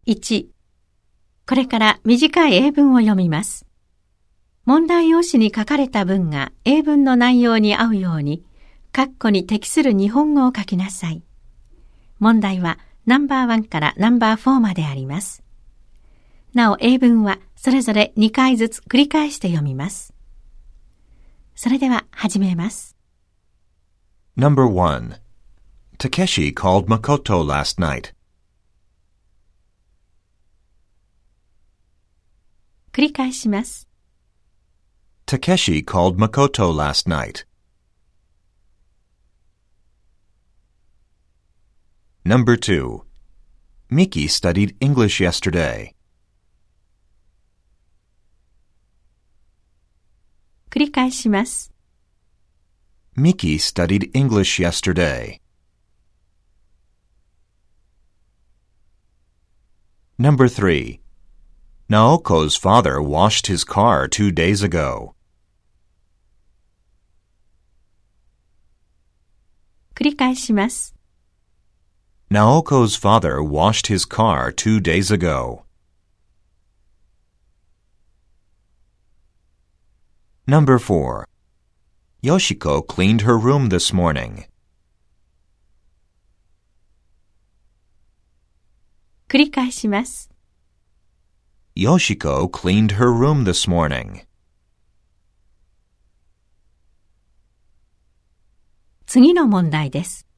1、これから短い英文を読みます。問題用紙に書かれた文が英文の内容に合うように、括弧に適する日本語を書きなさい。問題はナンバー1からナンバー4まであります。なお英文はそれぞれ2回ずつ繰り返して読みます。それでは始めます。 Number 1. Takeshi called Makoto last night. 繰り返します。 Takeshi called Makoto last night. Number 2. Miki studied English yesterday. 繰り返します。 Miki studied English yesterday. Number 3. Naoko's father washed his car 2 days ago. 繰り返します。 Naoko's father washed his car 2 days ago. Number 4. Yoshiko cleaned her room this morning. 繰り返します。 Yoshiko cleaned her room this morning. 次の問題です。